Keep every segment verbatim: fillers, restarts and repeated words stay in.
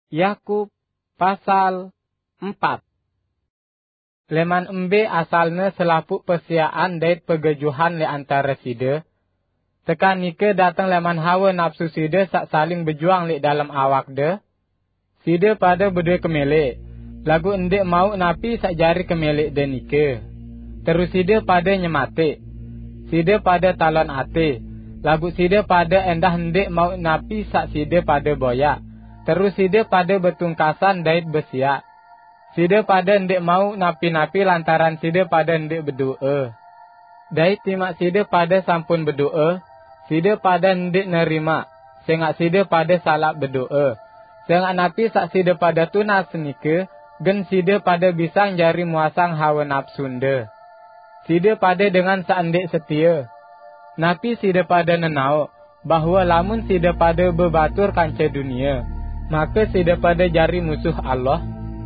Yakub pasal empat. Leman embe asalnya selapuk persiaan dait pegejuhan le antara sida. Tekan nike datang leman hawa nafsu sida sak saling berjuang le dalam awak de. Sida pada berdua kemelek. Lagu endek mau napi sak jari kemelek de nike. Terus sida pada nyematik. Sida pada talon ate. Lagu sida pada endah endek mau napi sak sida pada boyak. Terus sida pada betungkasan dait bersiak. Sida pada ndek mau napi-napi lantaran sida pada ndek berdoa. Dait timak sida pada sampun berdoa, sida pada ndek nerima, sengak sida pada salak berdoa. Sengak napi sak sida pada tunas nike, gen sida pada bisa jari muasang hawa nafsunda. Sida pada dengan sak ndek setia. Napi sida pada nenau, bahwa lamun sida pada bebatur kanca dunia, maka sida pada jari musuh Allah.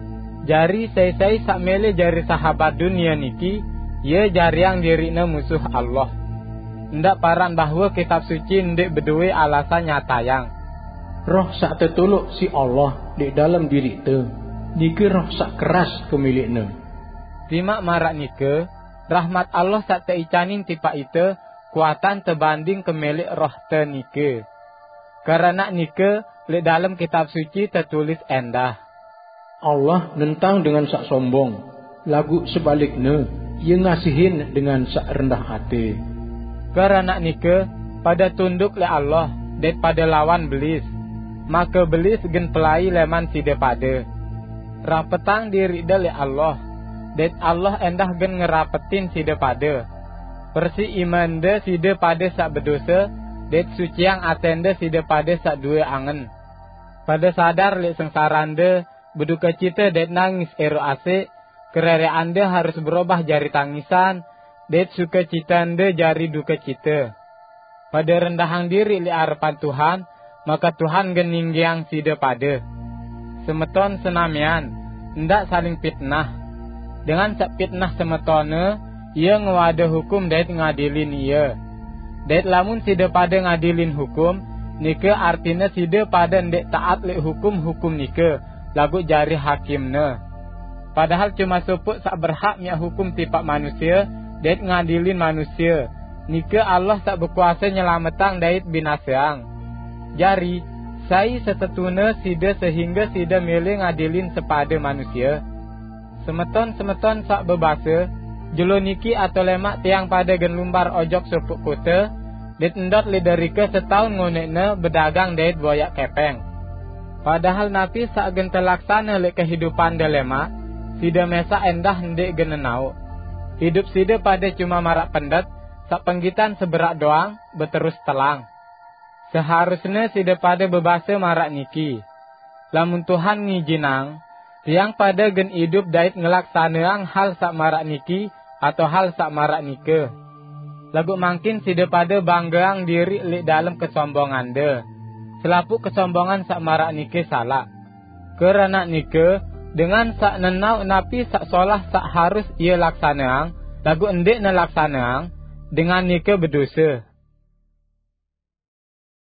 Jari saya-saya sak mele jari sahabat dunia niki, ye jari yang dirina musuh Allah. Ndak paran bahwa kitab suci ndak berdua alasan nyata yang. Roh sak tertolok si Allah di dalam diri te, niki roh sak keras kemilikna. Timak marak nike, rahmat Allah sak teicanin tipa ite, kuatan terbanding kemilik roh te nike. Karena nike, di dalam kitab suci tertulis endah. Allah nentang dengan sak sombong, lagu sebaliknya, ia ngasihin dengan sak rendah hati. Karena nike, pada tunduk le Allah, dan pada lawan belis, maka belis gen pelai leman sida pada. Rapetang diri le Allah, dan Allah endah gen ngerapetin sida pada. Persi iman de sida pada sak berdosa, dan suci yang atende sida pada sak dua angen. Pada sadar le sengsarande, berduka cita det nangis ero ase, kerere anda harus berubah jari tangisan, det suka cita anda jari duka cita. Pada rendahang diri li harapan Tuhan, maka Tuhan geninggiang sida pada. Semeton senamian, ndak saling fitnah. Dengan sak fitnah semetone, ia ngewada hukum det ngadilin ia. Det lamun sida pada ngadilin hukum, nike artinya sida pada ndek taat li hukum-hukum nike. Lagu jari hakimna. Padahal cuma supuk sak berhak miak hukum tipak manusia, dait ngadilin manusia. Nika Allah sak berkuasa nyelametang dait binaseang. Jari, saya setetuna sida sehingga sida milih ngadilin sepada manusia. Semeton-semeton sak bebasa, jelo niki atau lemak tiang pada gen lumbar ojok supuk kota, dait endot liderika setahun ngonekna berdagang dait boyak kepeng. Padahal napi sak gen terlaksana le kehidupan delema, sida mesa endah ndek genenau. Hidup sida pada cuma marak pendet, sak penggitan seberak doang, berterus telang. Seharusnya sida pada bebasa marak niki. Lamun Tuhan ngijinang, tiang pada gen hidup dait ngelaksaneang hal sak marak niki, atau hal sak marak nike. Lagu mangkin sida pada banggaang diri li dalam kesombongan de. Selapuk kesombongan sak marak nike salah. Kerana nike, dengan sak nenau napi sak solah sak harus ia laksaneang, lagu endek na laksaneang, dengan nike berdosa.